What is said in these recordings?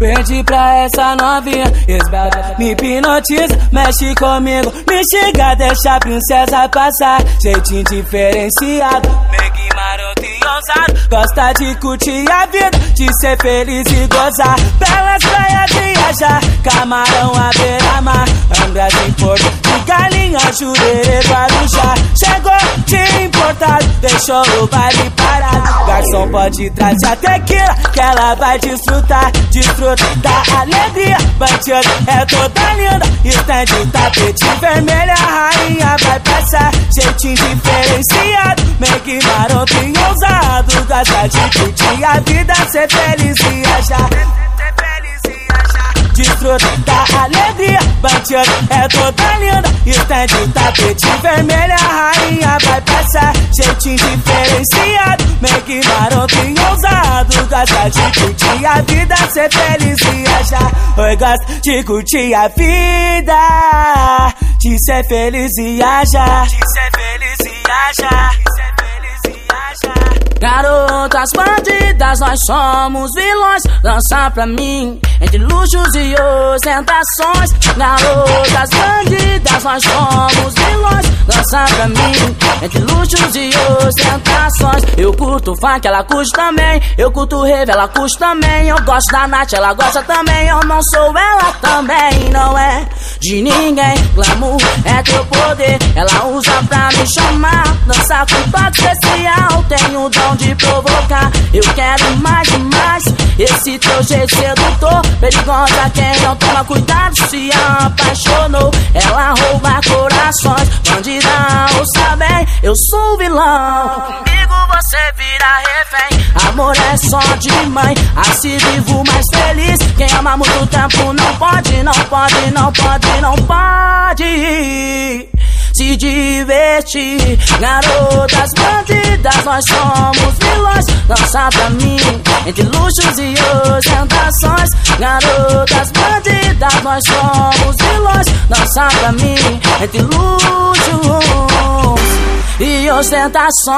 Pedi pra essa novinha, esbelta, me hipnotiza, mexe comigo, me xinga, deixa a princesa passar. Jeitinho diferenciado, meio maroto e ousado, gosta de curtir a vida, de ser feliz e gozar. Belas praias viajar, camarão à beira-mar, Angra sem porto, de galinha, jurerê, Guarujá. Chegou de importado, deixou o baile parado. Garçom pode trazer a tequila, que ela vai desfrutar. Desfruta da alegria, bandido é toda linda. Estende tapete vermelho, a rainha vai passar. Jeitinho diferenciado, meio maroto e ousado, gosta de curtir a vida, ser feliz e achar. Desfruta da alegria, bandido é toda linda. Estende tapete vermelho, a rainha vai passar. Jeitinho diferenciado, meio maroto e ousado, gosta de curtir a vida, ser feliz e achar. Oi, gosta de curtir a vida, de ser feliz e achar. De ser feliz e achar. Garotas bandidas, nós somos vilões. Dança pra mim, entre luxos e ostentações. Garotas bandidas, nós somos vilões. Dança pra mim, entre luxos e ostentações. Eu curto funk, ela curte também. Eu curto rave, ela curte também. Eu gosto da Nath, ela gosta também. Eu não sou ela também, não é de ninguém. Glamour é teu poder, ela usa pra me chamar. Dançar com toque especial, tenho o dom de provocar. Eu quero mais e mais, esse teu jeito sedutor. Perigosa quem não toma cuidado, se apaixonou. Ela rouba corações, bandida, ouça bem, eu sou vilão. Comigo você vira refém, amor é só de mãe, assim vivo mais feliz. Quem ama muito tempo não pode, não pode, não pode, não pode se divertir. Garotas bandidas, nós somos vilões. Dança pra mim, entre luxos e ostentações. Garotas bandidas, nós somos vilões. Dança pra mim, entre luxos e ostentações.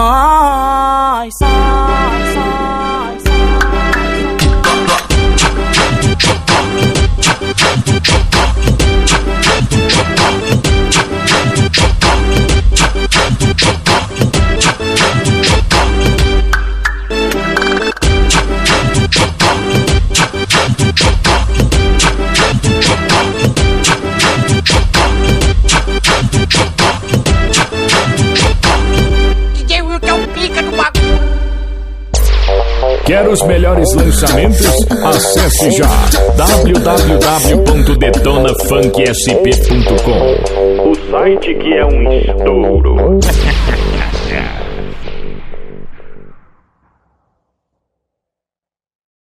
Quer os melhores lançamentos? Acesse já www.detonafunksp.com, o site que é um estouro.